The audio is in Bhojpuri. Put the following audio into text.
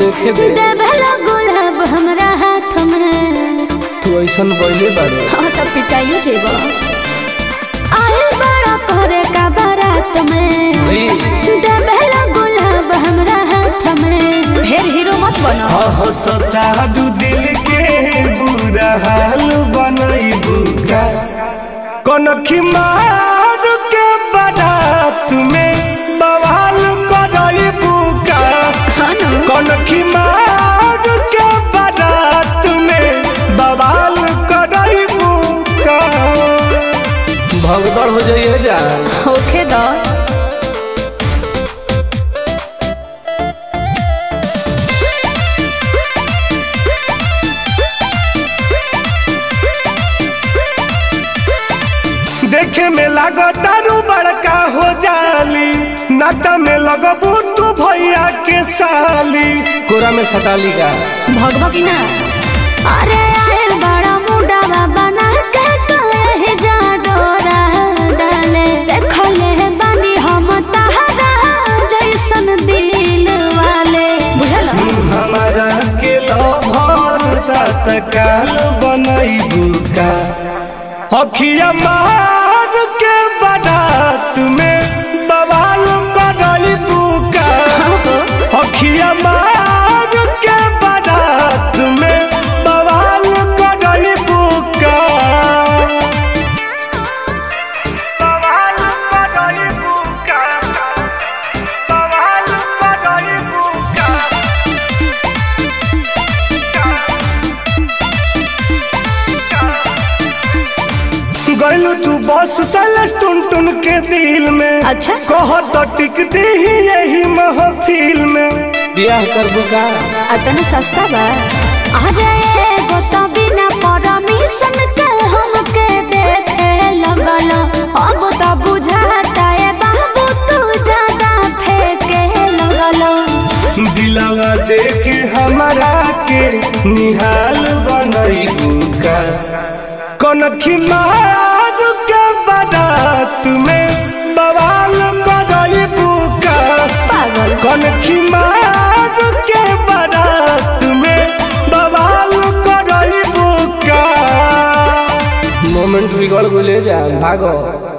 देखे दे देवला गुलाब हमरा हाथ में तू ऐसन बोले बाड़ू हाँ तो पिटाइयो जेबो आए बड़ा करे का बारात में जी देवला गुलाब हमरा हाथ में ढेर हीरो मत बनो हो सता दू दिल के बुरा हाल बनई बुका कनखी मार के बारात में बवाल करई बुका कनखी मार के बारात में बवाल करई बुका भगदड़ हो जाइए जान होखे दो देखे में लागतारू बड़का हो जाली नाता में लगबू तू भैया के साली कोरा में सटाली का भगवा की ना अरे आए बड़ा मुंडा बना के कहे जा डोरा डाले देखले बानी हम तहरा जैसन दिल वाले बुझल हमारा के लभर तत्काल बनई बुका अखिया मार के बारात में बवाल करई बुका अखिया मार के बारात में बवाल करई बुका बवाल करई बुका बवाल करई बुका गइलू तू बस सलस टुन टुन के दिल में अच्छा कह तो टिक दी यही महफिल में ब्याह करबू का अतना सस्ता बा अरे एगो तो बिना परमिशन के हमके देखे लगल अब तो बुझाता है बाबू तू ज्यादा फेंके लगल दिलवा देख हमारा के निहाल बनई बुका कनखी मार के बारात में बवाल करई बुका पागल कनखी मार के बारात में बवाल करई बुका मोमेंट बिगड़ गइले जान भागो